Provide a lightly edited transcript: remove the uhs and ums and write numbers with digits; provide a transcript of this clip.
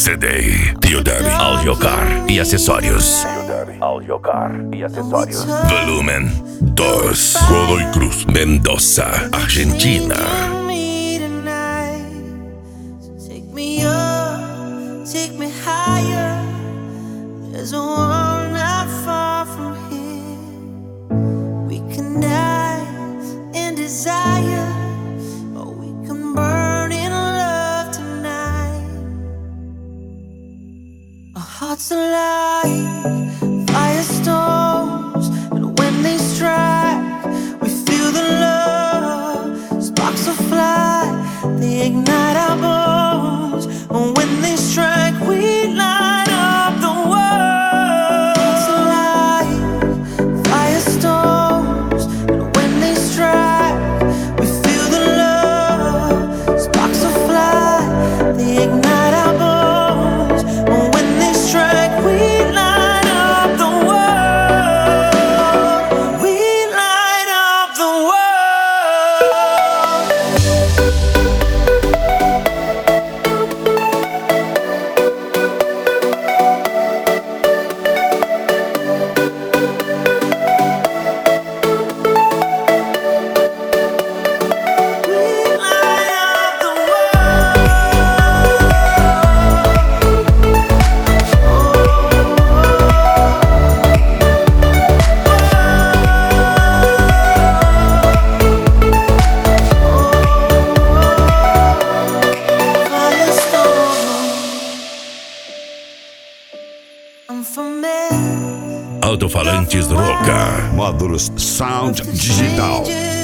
CD, Teodari, Audiocar e acessórios. Volumen 2, Godoy Cruz, Mendoza, Argentina. Take me up, take me higher. There's a world not far from here. We can die in desire, or we can burn in love tonight. Our hearts alive, firestorms, and when they strike, we feel the love. Sparks will fly, they ignite our bones, and when they strike, we light up the world. It's alive, firestorms, and when they strike, we feel the love. Sparks will fly, they ignite our bones, and when they strike, we light up the world. We light up the world. I'm from Alto-falantes Roca. Módulos Sound Digital.